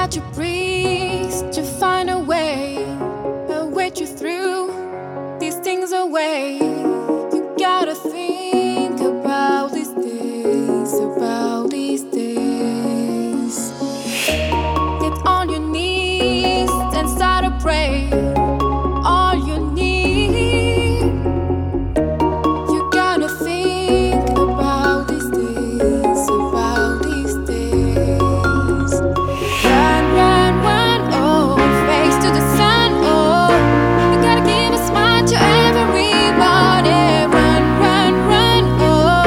got to breathe to find a way you through these things away. You gotta think about these days, about these days. Get on your knees and start to pray. All you need. You gotta think about these days, about these days. Run, run, run, oh, face to the sun, oh. You gotta give a smile to everybody. Run, run, run, oh.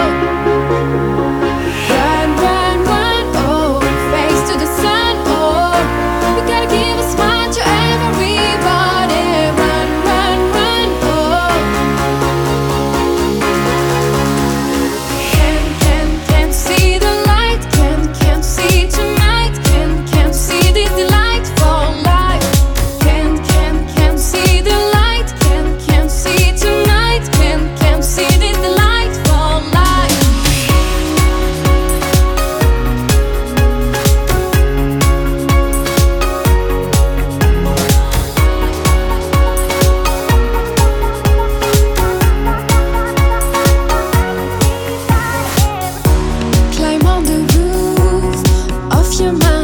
Run, run, run, oh, face to the sun, oh. You gotta give a smile to everybody. Run, run, run, oh. Can't see the light. Can't see tonight. Can't see this delightful life. Can't see the light. Can't see tonight. Can't see this delightful life. Climb on the roof of your mind.